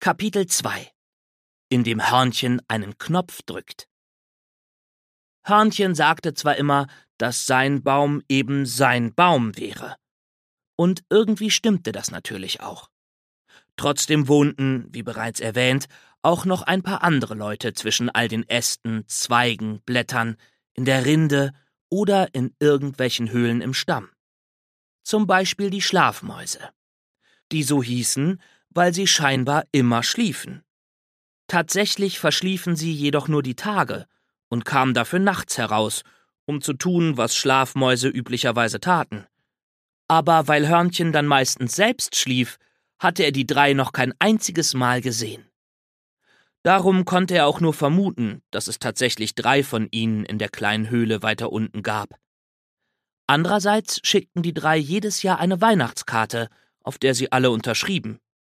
Kapitel 2 In dem Hörnchen einen Knopf drückt. Hörnchen sagte zwar immer, dass sein Baum eben sein Baum wäre. Und irgendwie stimmte das natürlich auch. Trotzdem wohnten, wie bereits erwähnt, auch noch ein paar andere Leute zwischen all den Ästen, Zweigen, Blättern, in der Rinde oder in irgendwelchen Höhlen im Stamm. Zum Beispiel die Schlafmäuse. Die so hießen, weil sie scheinbar immer schliefen. Tatsächlich verschliefen sie jedoch nur die Tage und kamen dafür nachts heraus, um zu tun, was Schlafmäuse üblicherweise taten. Aber weil Hörnchen dann meistens selbst schlief, hatte er die drei noch kein einziges Mal gesehen. Darum konnte er auch nur vermuten, dass es tatsächlich 3 von ihnen in der kleinen Höhle weiter unten gab. Andererseits schickten die 3 jedes Jahr eine Weihnachtskarte, auf der sie alle unterschrieben,